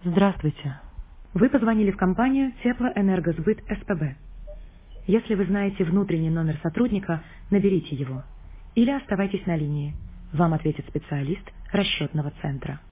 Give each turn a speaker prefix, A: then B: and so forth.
A: Здравствуйте. Вы позвонили в компанию Теплоэнергосбыт СПБ. Если вы знаете внутренний номер сотрудника, наберите его. Или оставайтесь на линии. Вам ответит специалист расчетного центра.